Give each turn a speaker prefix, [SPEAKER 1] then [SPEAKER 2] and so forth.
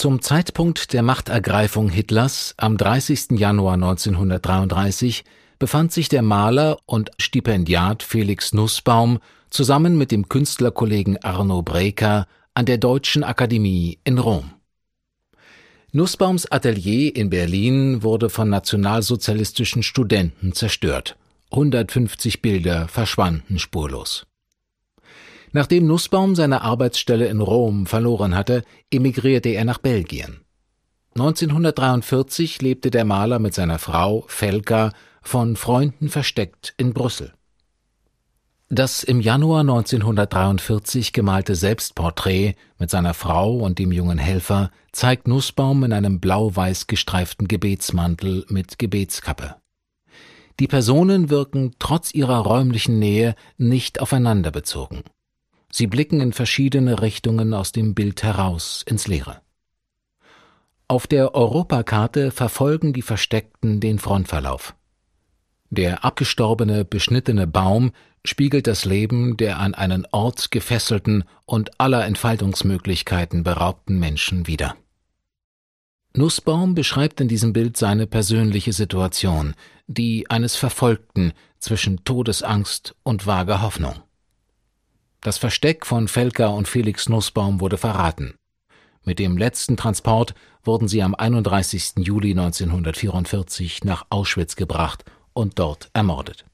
[SPEAKER 1] Zum Zeitpunkt der Machtergreifung Hitlers am 30. Januar 1933 befand sich der Maler und Stipendiat Felix Nußbaum zusammen mit dem Künstlerkollegen Arno Breker an der Deutschen Akademie in Rom. Nußbaums Atelier in Berlin wurde von nationalsozialistischen Studenten zerstört. 150 Bilder verschwanden spurlos. Nachdem Nußbaum seine Arbeitsstelle in Rom verloren hatte, emigrierte er nach Belgien. 1943 lebte der Maler mit seiner Frau Felka von Freunden versteckt in Brüssel. Das im Januar 1943 gemalte Selbstporträt mit seiner Frau und dem jungen Helfer zeigt Nußbaum in einem blau-weiß gestreiften Gebetsmantel mit Gebetskappe. Die Personen wirken trotz ihrer räumlichen Nähe nicht aufeinander bezogen. Sie blicken in verschiedene Richtungen aus dem Bild heraus ins Leere. Auf der Europakarte verfolgen die Versteckten den Frontverlauf. Der abgestorbene, beschnittene Baum spiegelt das Leben der an einen Ort gefesselten und aller Entfaltungsmöglichkeiten beraubten Menschen wider. Nußbaum beschreibt in diesem Bild seine persönliche Situation, die eines Verfolgten zwischen Todesangst und vager Hoffnung. Das Versteck von Felka und Felix Nußbaum wurde verraten. Mit dem letzten Transport wurden sie am 31. Juli 1944 nach Auschwitz gebracht und dort ermordet.